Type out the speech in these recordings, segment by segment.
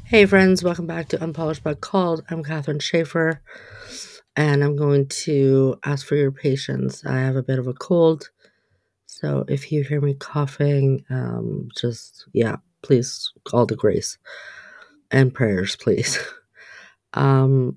Hey friends, welcome back to Unpolished but Called. I'm Catherine Schaefer, and I'm going to ask for your patience. I have a bit of a cold, so if you hear me coughing, please call the grace and prayers, please. Um,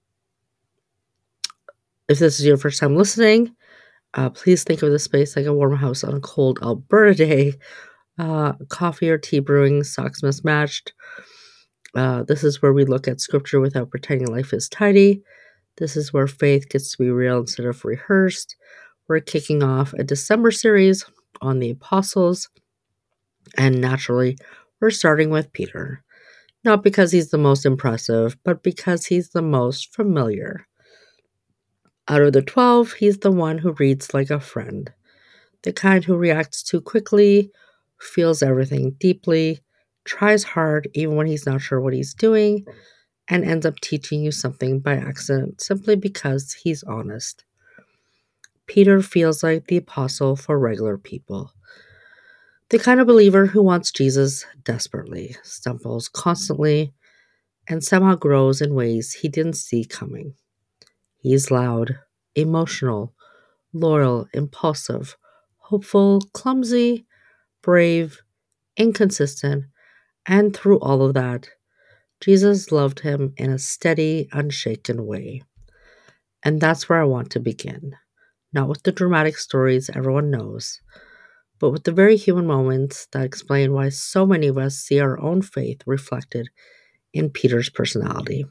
if this is your first time listening, please think of this space like a warm house on a cold Alberta day. Coffee or tea brewing, socks mismatched. This is where we look at scripture without pretending life is tidy. This is where faith gets to be real instead of rehearsed. We're kicking off a December series on the apostles, and naturally, we're starting with Peter. Not because he's the most impressive, but because he's the most familiar. Out of the 12, he's the one who reads like a friend, the kind who reacts too quickly, feels everything deeply, tries hard even when he's not sure what he's doing, and ends up teaching you something by accident simply because he's honest. Peter feels like the apostle for regular people. The kind of believer who wants Jesus desperately, stumbles constantly, and somehow grows in ways he didn't see coming. He's loud, emotional, loyal, impulsive, hopeful, clumsy, brave, inconsistent, and through all of that, Jesus loved him in a steady, unshaken way. And that's where I want to begin. Not with the dramatic stories everyone knows, but with the very human moments that explain why so many of us see our own faith reflected in Peter's personality.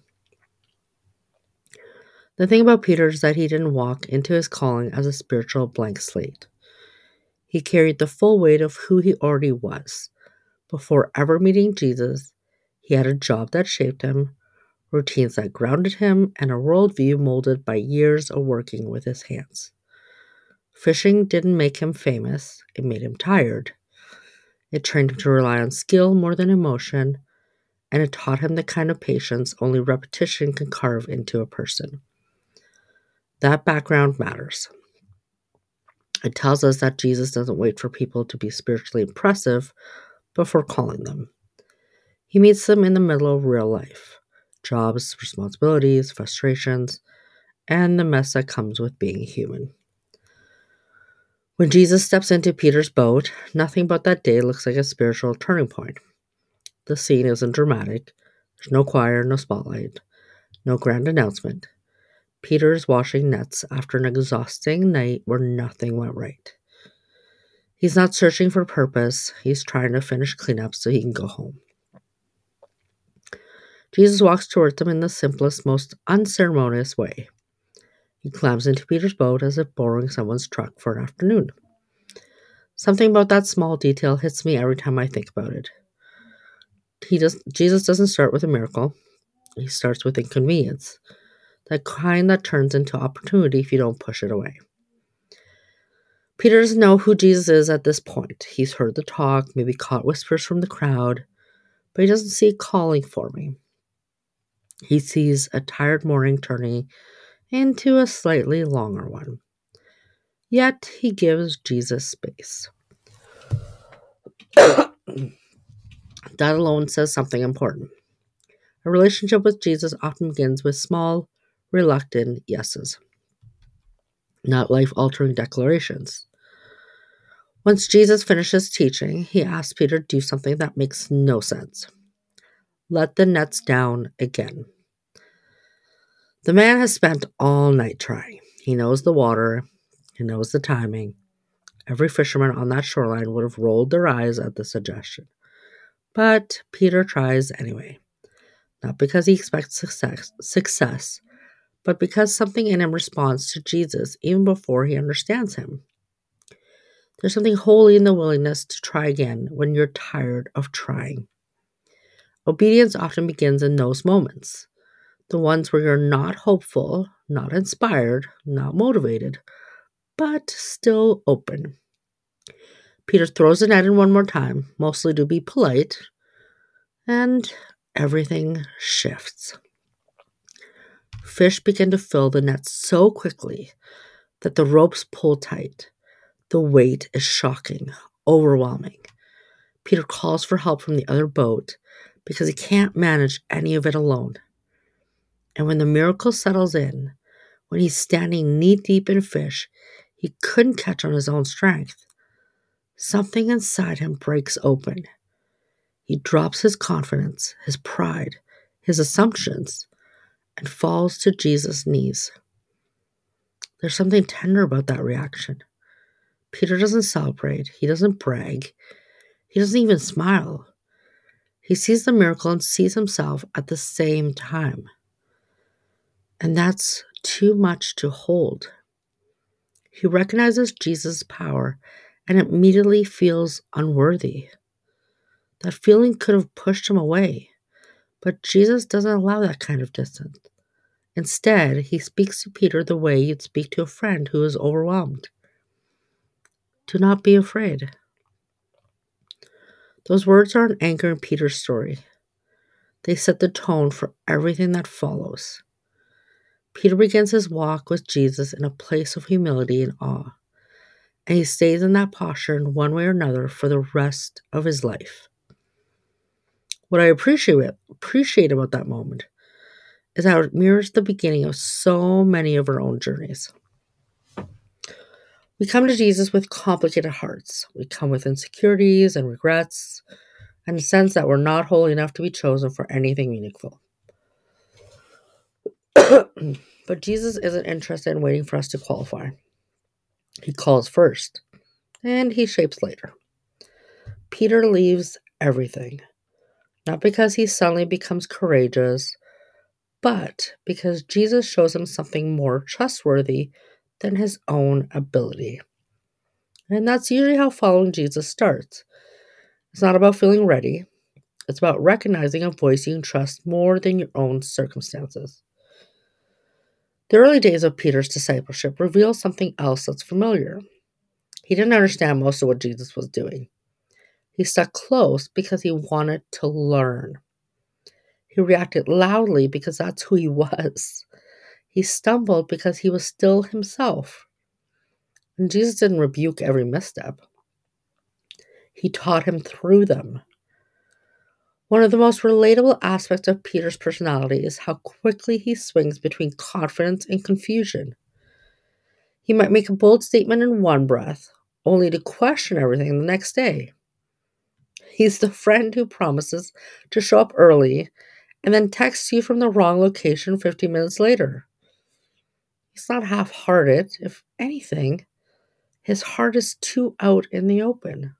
The thing about Peter is that he didn't walk into his calling as a spiritual blank slate. He carried the full weight of who he already was. Before ever meeting Jesus, he had a job that shaped him, routines that grounded him, and a worldview molded by years of working with his hands. Fishing didn't make him famous, it made him tired. It trained him to rely on skill more than emotion, and it taught him the kind of patience only repetition can carve into a person. That background matters. It tells us that Jesus doesn't wait for people to be spiritually impressive before calling them. He meets them in the middle of real life, jobs, responsibilities, frustrations, and the mess that comes with being human. When Jesus steps into Peter's boat, nothing but that day looks like a spiritual turning point. The scene isn't dramatic. There's no choir, no spotlight, no grand announcement. Peter is washing nets after an exhausting night where nothing went right. He's not searching for purpose. He's trying to finish cleanup so he can go home. Jesus walks towards them in the simplest, most unceremonious way. He climbs into Peter's boat as if borrowing someone's truck for an afternoon. Something about that small detail hits me every time I think about it. Jesus doesn't start with a miracle. He starts with inconvenience. That kind that turns into opportunity if you don't push it away. Peter doesn't know who Jesus is at this point. He's heard the talk, maybe caught whispers from the crowd, but he doesn't see a calling forming. He sees a tired morning turning into a slightly longer one. Yet he gives Jesus space. That alone says something important. A relationship with Jesus often begins with small, reluctant yeses, not life-altering declarations. Once Jesus finishes teaching, he asks Peter to do something that makes no sense. Let the nets down again. The man has spent all night trying. He knows the water. He knows the timing. Every fisherman on that shoreline would have rolled their eyes at the suggestion. But Peter tries anyway. Not because he expects success, but because something in him responds to Jesus even before he understands him. There's something holy in the willingness to try again when you're tired of trying. Obedience often begins in those moments, the ones where you're not hopeful, not inspired, not motivated, but still open. Peter throws the net in one more time, mostly to be polite, and everything shifts. Fish begin to fill the net so quickly that the ropes pull tight. The weight is shocking, overwhelming. Peter calls for help from the other boat, because he can't manage any of it alone. And when the miracle settles in, when he's standing knee-deep in fish he couldn't catch on his own strength, something inside him breaks open. He drops his confidence, his pride, his assumptions, and falls to Jesus' knees. There's something tender about that reaction. Peter doesn't celebrate, he doesn't brag, he doesn't even smile. He sees the miracle and sees himself at the same time. And that's too much to hold. He recognizes Jesus' power and immediately feels unworthy. That feeling could have pushed him away, but Jesus doesn't allow that kind of distance. Instead, he speaks to Peter the way you'd speak to a friend who is overwhelmed. Do not be afraid. Those words are an anchor in Peter's story. They set the tone for everything that follows. Peter begins his walk with Jesus in a place of humility and awe, and he stays in that posture in one way or another for the rest of his life. What I appreciate about that moment is how it mirrors the beginning of so many of our own journeys. We come to Jesus with complicated hearts. We come with insecurities and regrets, and a sense that we're not holy enough to be chosen for anything meaningful. But Jesus isn't interested in waiting for us to qualify. He calls first, and he shapes later. Peter leaves everything, not because he suddenly becomes courageous, but because Jesus shows him something more trustworthy than his own ability. And that's usually how following Jesus starts. It's not about feeling ready. It's about recognizing and voicing trust more than your own circumstances. The early days of Peter's discipleship reveal something else that's familiar. He didn't understand most of what Jesus was doing. He stuck close because he wanted to learn. He reacted loudly because that's who he was. He stumbled because he was still himself. And Jesus didn't rebuke every misstep. He taught him through them. One of the most relatable aspects of Peter's personality is how quickly he swings between confidence and confusion. He might make a bold statement in one breath, only to question everything the next day. He's the friend who promises to show up early and then texts you from the wrong location 50 minutes later. He's not half-hearted. If anything, his heart is too out in the open.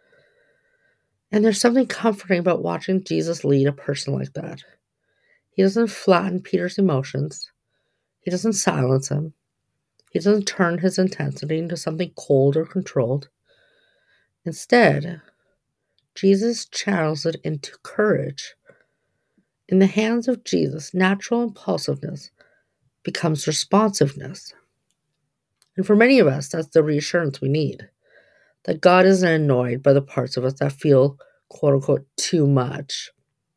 And there's something comforting about watching Jesus lead a person like that. He doesn't flatten Peter's emotions. He doesn't silence him. He doesn't turn his intensity into something cold or controlled. Instead, Jesus channels it into courage. In the hands of Jesus, natural impulsiveness becomes responsiveness. And for many of us, that's the reassurance we need. That God isn't annoyed by the parts of us that feel, quote unquote, too much.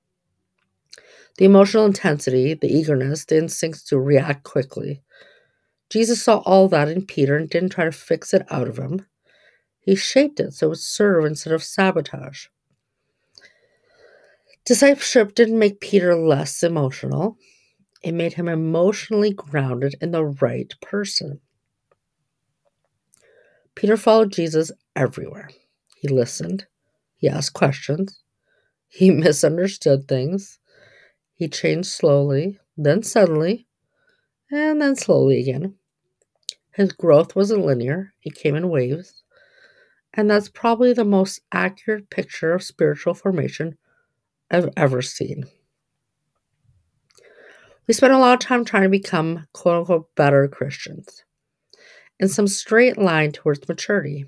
The emotional intensity, the eagerness, the instincts to react quickly. Jesus saw all that in Peter and didn't try to fix it out of him. He shaped it so it would serve instead of sabotage. Discipleship didn't make Peter less emotional. It made him emotionally grounded in the right person. Peter followed Jesus everywhere. He listened. He asked questions. He misunderstood things. He changed slowly, then suddenly, and then slowly again. His growth wasn't linear. It came in waves. And that's probably the most accurate picture of spiritual formation I've ever seen. We spend a lot of time trying to become quote-unquote better Christians in some straight line towards maturity.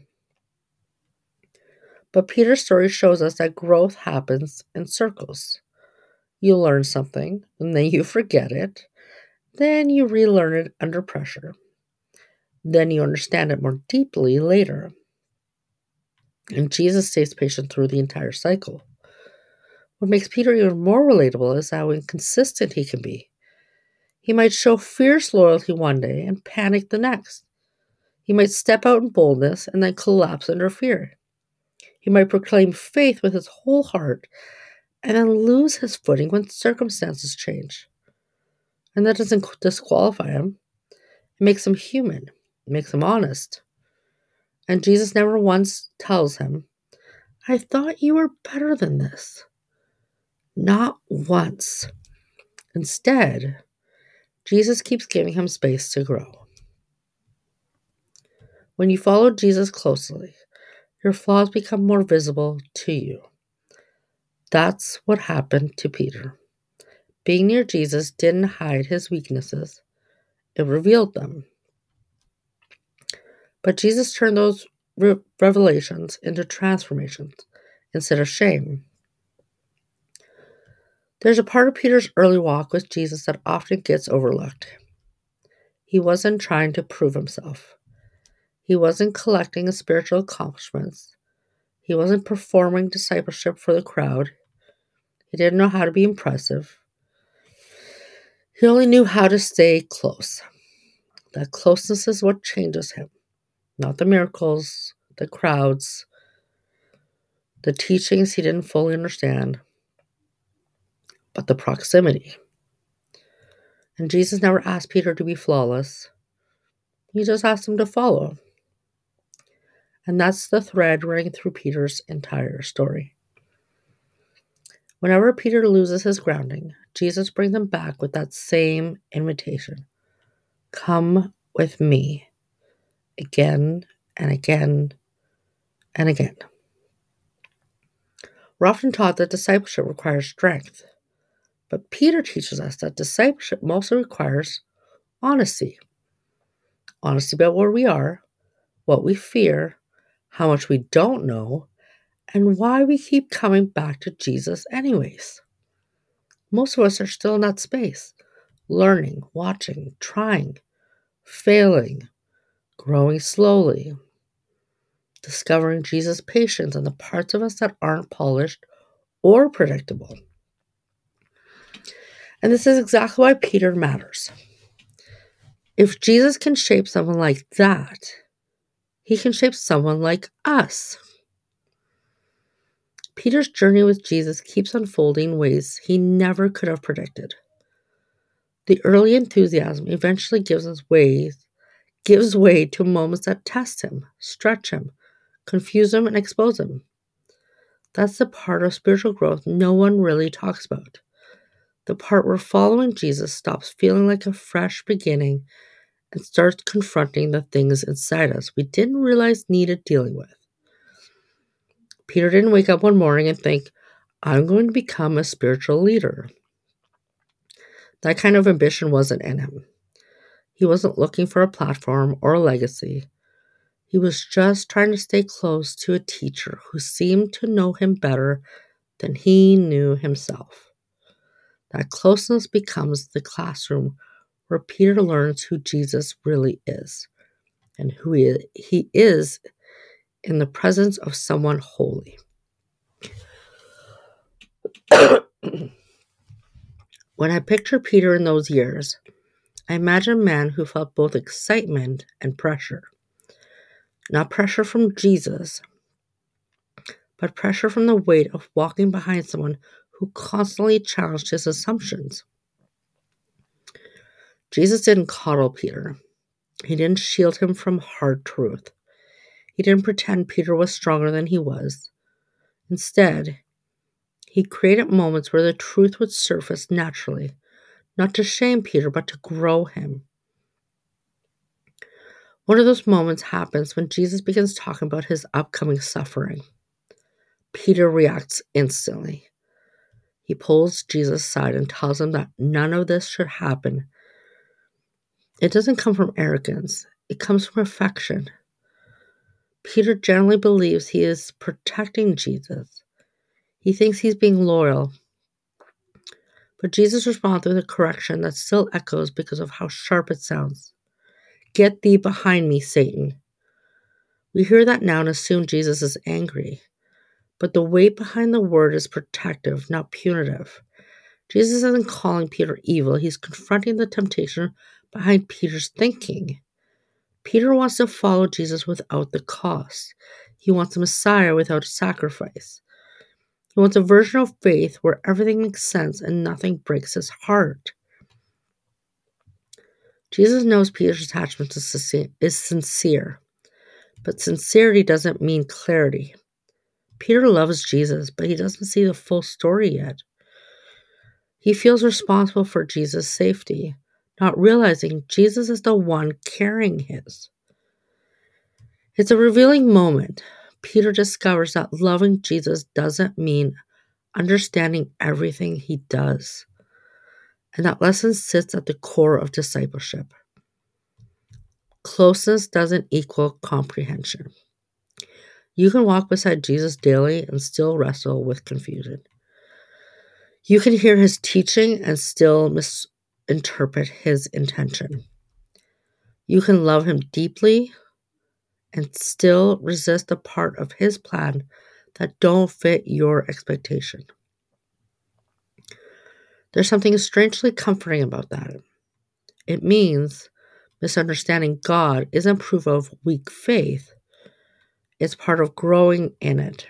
But Peter's story shows us that growth happens in circles. You learn something, and then you forget it. Then you relearn it under pressure. Then you understand it more deeply later. And Jesus stays patient through the entire cycle. What makes Peter even more relatable is how inconsistent he can be. He might show fierce loyalty one day and panic the next. He might step out in boldness and then collapse under fear. He might proclaim faith with his whole heart, and then lose his footing when circumstances change. And that doesn't disqualify him. It makes him human. It makes him honest. And Jesus never once tells him, I thought you were better than this. Not once. Instead, Jesus keeps giving him space to grow. When you follow Jesus closely, your flaws become more visible to you. That's what happened to Peter. Being near Jesus didn't hide his weaknesses, it revealed them. But Jesus turned those revelations into transformations instead of shame. There's a part of Peter's early walk with Jesus that often gets overlooked. He wasn't trying to prove himself. He wasn't collecting his spiritual accomplishments. He wasn't performing discipleship for the crowd. He didn't know how to be impressive. He only knew how to stay close. That closeness is what changes him. Not the miracles, the crowds, the teachings he didn't fully understand, but the proximity. And Jesus never asked Peter to be flawless. He just asked him to follow. And that's the thread running through Peter's entire story. Whenever Peter loses his grounding, Jesus brings him back with that same invitation. Come with me, again and again and again. We're often taught that discipleship requires strength, but Peter teaches us that discipleship mostly requires honesty. Honesty about where we are, what we fear, how much we don't know, and why we keep coming back to Jesus anyways. Most of us are still in that space, learning, watching, trying, failing, growing slowly, discovering Jesus' patience in the parts of us that aren't polished or predictable. And this is exactly why Peter matters. If Jesus can shape someone like that, he can shape someone like us. Peter's journey with Jesus keeps unfolding in ways he never could have predicted. The early enthusiasm eventually gives way to moments that test him, stretch him, confuse him, and expose him. That's the part of spiritual growth no one really talks about. The part where following Jesus stops feeling like a fresh beginning and starts confronting the things inside us we didn't realize needed dealing with. Peter didn't wake up one morning and think, I'm going to become a spiritual leader. That kind of ambition wasn't in him. He wasn't looking for a platform or a legacy. He was just trying to stay close to a teacher who seemed to know him better than he knew himself. That closeness becomes the classroom where Peter learns who Jesus really is and who he is in the presence of someone holy. When I picture Peter in those years, I imagine a man who felt both excitement and pressure. Not pressure from Jesus, but pressure from the weight of walking behind someone who constantly challenged his assumptions. Jesus didn't coddle Peter. He didn't shield him from hard truth. He didn't pretend Peter was stronger than he was. Instead, he created moments where the truth would surface naturally, not to shame Peter, but to grow him. One of those moments happens when Jesus begins talking about his upcoming suffering. Peter reacts instantly. He pulls Jesus aside and tells him that none of this should happen. It doesn't come from arrogance. It comes from affection. Peter generally believes he is protecting Jesus. He thinks he's being loyal. But Jesus responds with a correction that still echoes because of how sharp it sounds. Get thee behind me, Satan. We hear that now and assume Jesus is angry. But the weight behind the word is protective, not punitive. Jesus isn't calling Peter evil. He's confronting the temptation behind Peter's thinking. Peter wants to follow Jesus without the cost. He wants a Messiah without sacrifice. He wants a version of faith where everything makes sense and nothing breaks his heart. Jesus knows Peter's attachment is sincere, but sincerity doesn't mean clarity. Peter loves Jesus, but he doesn't see the full story yet. He feels responsible for Jesus' safety, not realizing Jesus is the one carrying his. It's a revealing moment. Peter discovers that loving Jesus doesn't mean understanding everything he does. And that lesson sits at the core of discipleship. Closeness doesn't equal comprehension. You can walk beside Jesus daily and still wrestle with confusion. You can hear his teaching and still misinterpret his intention. You can love him deeply and still resist the part of his plan that don't fit your expectation. There's something strangely comforting about that. It means misunderstanding God isn't proof of weak faith. It's part of growing in it.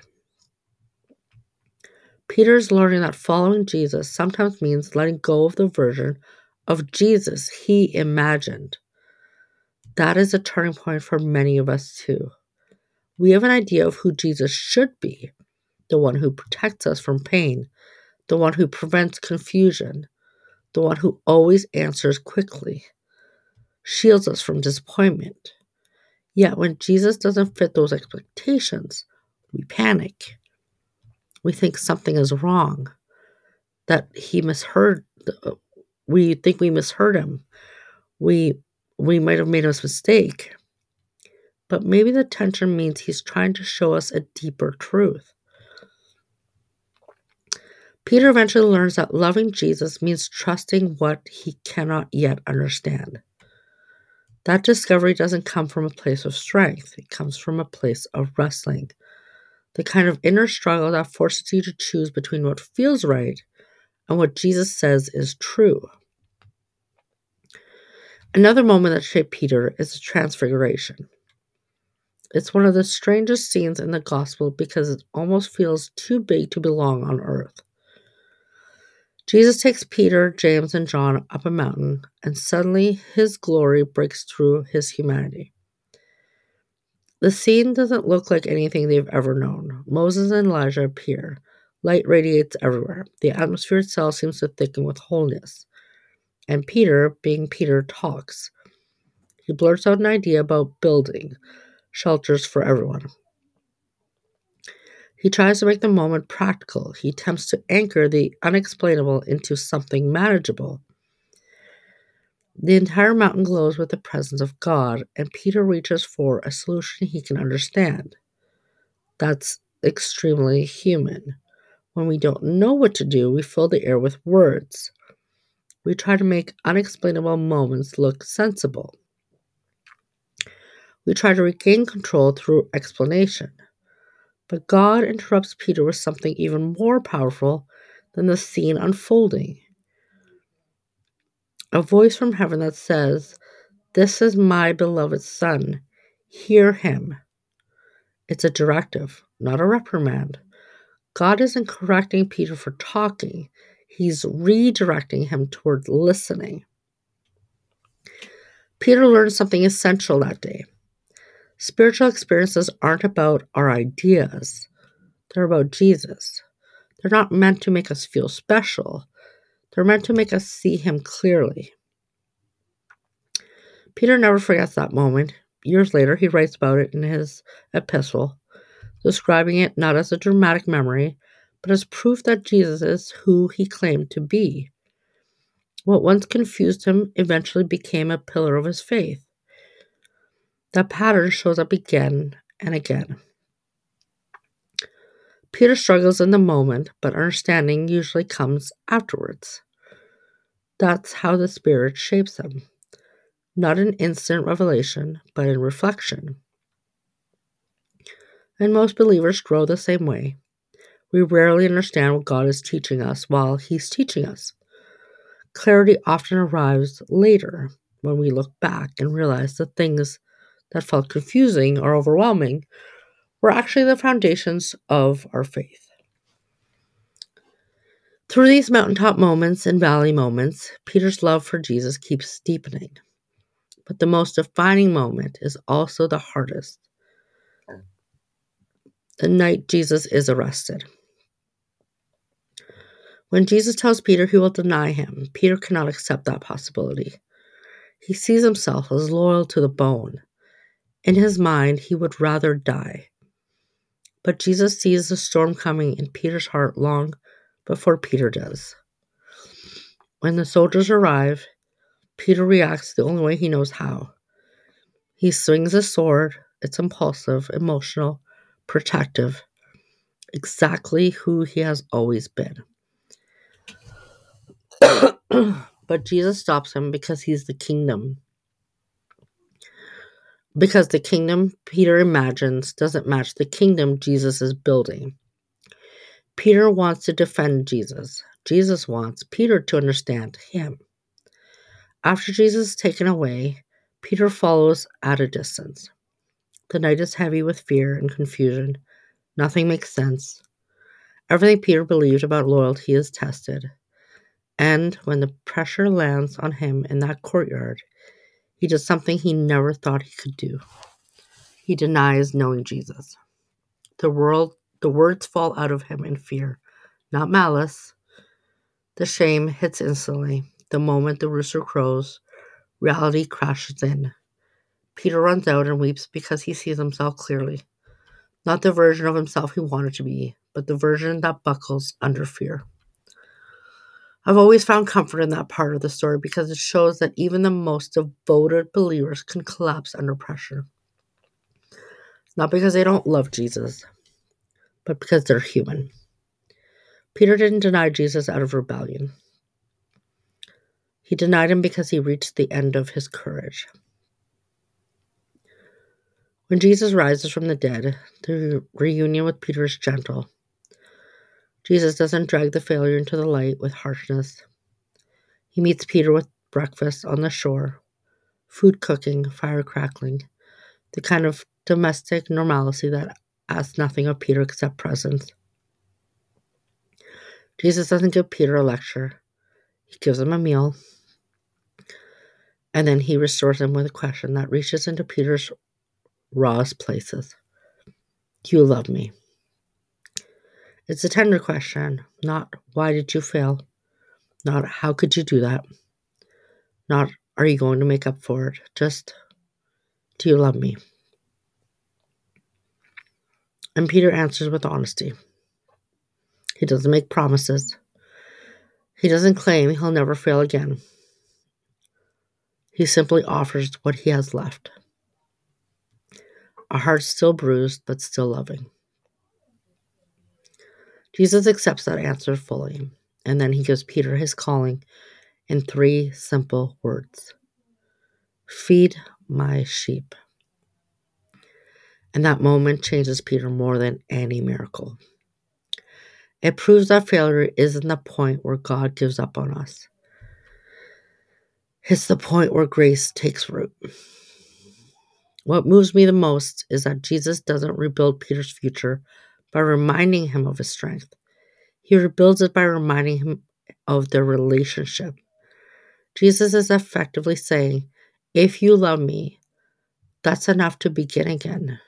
Peter's learning that following Jesus sometimes means letting go of the version of Jesus he imagined. That is a turning point for many of us too. We have an idea of who Jesus should be, the one who protects us from pain, the one who prevents confusion, the one who always answers quickly, shields us from disappointment. Yet when Jesus doesn't fit those expectations, we panic. We think something is wrong, that he misheard. We think we misheard him. We might have made a mistake. But maybe the tension means he's trying to show us a deeper truth. Peter eventually learns that loving Jesus means trusting what he cannot yet understand. That discovery doesn't come from a place of strength. It comes from a place of wrestling. The kind of inner struggle that forces you to choose between what feels right and what Jesus says is true. Another moment that shaped Peter is the Transfiguration. It's one of the strangest scenes in the gospel because it almost feels too big to belong on earth. Jesus takes Peter, James, and John up a mountain, and suddenly his glory breaks through his humanity. The scene doesn't look like anything they've ever known. Moses and Elijah appear. Light radiates everywhere. The atmosphere itself seems to thicken with holiness. And Peter, being Peter, talks. He blurts out an idea about building shelters for everyone. He tries to make the moment practical. He attempts to anchor the unexplainable into something manageable. The entire mountain glows with the presence of God, and Peter reaches for a solution he can understand. That's extremely human. When we don't know what to do, we fill the air with words. We try to make unexplainable moments look sensible. We try to regain control through explanation. But God interrupts Peter with something even more powerful than the scene unfolding. A voice from heaven that says, "This is my beloved Son. Hear him." It's a directive, not a reprimand. God isn't correcting Peter for talking. He's redirecting him toward listening. Peter learned something essential that day. Spiritual experiences aren't about our ideas. They're about Jesus. They're not meant to make us feel special. They're meant to make us see him clearly. Peter never forgets that moment. Years later, he writes about it in his epistle, describing it not as a dramatic memory, but as proof that Jesus is who he claimed to be. What once confused him eventually became a pillar of his faith. That pattern shows up again and again. Peter struggles in the moment, but understanding usually comes afterwards. That's how the Spirit shapes him. Not in instant revelation, but in reflection. And most believers grow the same way. We rarely understand what God is teaching us while He's teaching us. Clarity often arrives later when we look back and realize the things that felt confusing or overwhelming were actually the foundations of our faith. Through these mountaintop moments and valley moments, Peter's love for Jesus keeps deepening. But the most defining moment is also the hardest. The night Jesus is arrested. When Jesus tells Peter he will deny him, Peter cannot accept that possibility. He sees himself as loyal to the bone. In his mind, he would rather die. But Jesus sees the storm coming in Peter's heart long before Peter does. When the soldiers arrive, Peter reacts the only way he knows how. He swings a sword. It's impulsive, emotional, protective, exactly who he has always been. But Jesus stops him because he's the kingdom. Because the kingdom Peter imagines doesn't match the kingdom Jesus is building. Peter wants to defend Jesus. Jesus wants Peter to understand him. After Jesus is taken away, Peter follows at a distance. The night is heavy with fear and confusion. Nothing makes sense. Everything Peter believed about loyalty is tested. And when the pressure lands on him in that courtyard, he does something he never thought he could do. He denies knowing Jesus. The words fall out of him in fear, not malice. The shame hits instantly. The moment the rooster crows, reality crashes in. Peter runs out and weeps because he sees himself clearly. Not the version of himself he wanted to be, but the version that buckles under fear. I've always found comfort in that part of the story because it shows that even the most devoted believers can collapse under pressure. Not because they don't love Jesus, but because they're human. Peter didn't deny Jesus out of rebellion. He denied him because he reached the end of his courage. When Jesus rises from the dead, the reunion with Peter is gentle. Jesus doesn't drag the failure into the light with harshness. He meets Peter with breakfast on the shore, food cooking, fire crackling, the kind of domestic normalcy that asks nothing of Peter except presence. Jesus doesn't give Peter a lecture. He gives him a meal, and then he restores him with a question that reaches into Peter's rawest places. Do you love me? It's a tender question, not why did you fail, not how could you do that, not are you going to make up for it, just do you love me? And Peter answers with honesty. He doesn't make promises. He doesn't claim he'll never fail again. He simply offers what he has left. A heart still bruised, but still loving. Jesus accepts that answer fully, and then he gives Peter his calling in 3 simple words. Feed my sheep. And that moment changes Peter more than any miracle. It proves that failure isn't the point where God gives up on us. It's the point where grace takes root. What moves me the most is that Jesus doesn't rebuild Peter's future by reminding him of his strength. He rebuilds it by reminding him of their relationship. Jesus is effectively saying, if you love me, that's enough to begin again.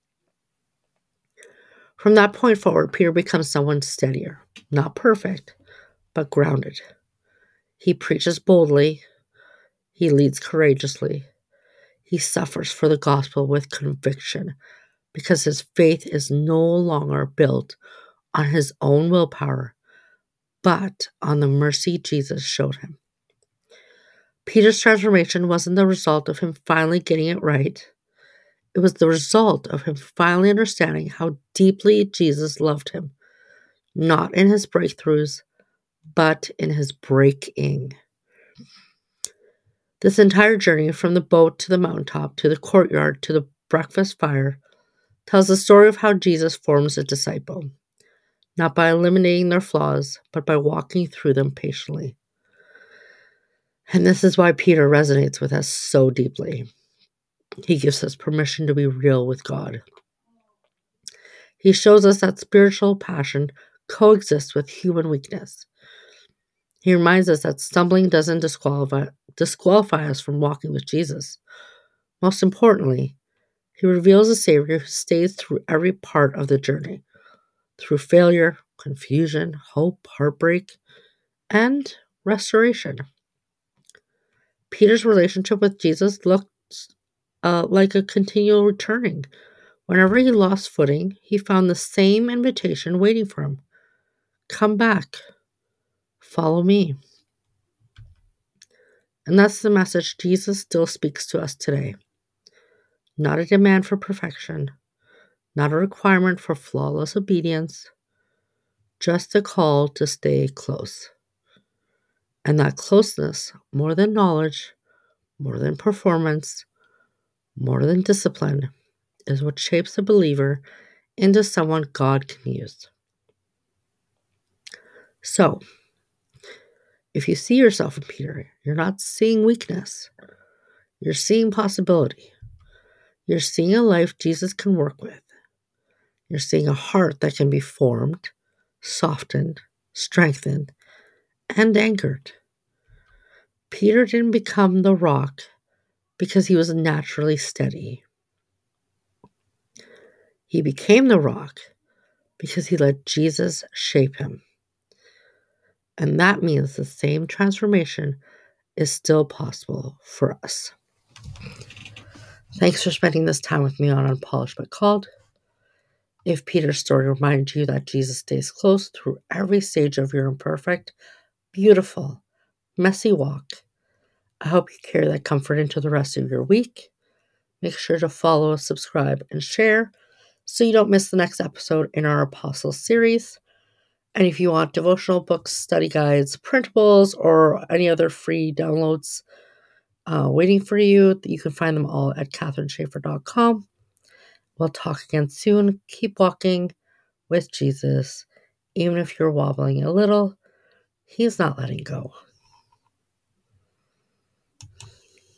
From that point forward, Peter becomes someone steadier, not perfect, but grounded. He preaches boldly. He leads courageously. He suffers for the gospel with conviction because his faith is no longer built on his own willpower, but on the mercy Jesus showed him. Peter's transformation wasn't the result of him finally getting it right. It was the result of him finally understanding how deeply Jesus loved him, not in his breakthroughs, but in his breaking. This entire journey from the boat to the mountaintop to the courtyard to the breakfast fire tells the story of how Jesus forms a disciple, not by eliminating their flaws, but by walking through them patiently. And this is why Peter resonates with us so deeply. He gives us permission to be real with God. He shows us that spiritual passion coexists with human weakness. He reminds us that stumbling doesn't disqualify us from walking with Jesus. Most importantly, he reveals a Savior who stays through every part of the journey, through failure, confusion, hope, heartbreak, and restoration. Peter's relationship with Jesus looked like a continual returning. Whenever he lost footing, he found the same invitation waiting for him. Come back. Follow me. And that's the message Jesus still speaks to us today. Not a demand for perfection, not a requirement for flawless obedience, just a call to stay close. And that closeness, more than knowledge, more than performance, more than discipline, is what shapes a believer into someone God can use. So, if you see yourself in Peter, you're not seeing weakness. You're seeing possibility. You're seeing a life Jesus can work with. You're seeing a heart that can be formed, softened, strengthened, and anchored. Peter didn't become the rock because he was naturally steady. He became the rock because he let Jesus shape him. And that means the same transformation is still possible for us. Thanks for spending this time with me on Unpolished but Called. If Peter's story reminded you that Jesus stays close through every stage of your imperfect, beautiful, messy walk, I hope you carry that comfort into the rest of your week. Make sure to follow, subscribe, and share so you don't miss the next episode in our Apostles series. And if you want devotional books, study guides, printables, or any other free downloads waiting for you, you can find them all at katherineschaefer.com. We'll talk again soon. Keep walking with Jesus. Even if you're wobbling a little, he's not letting go.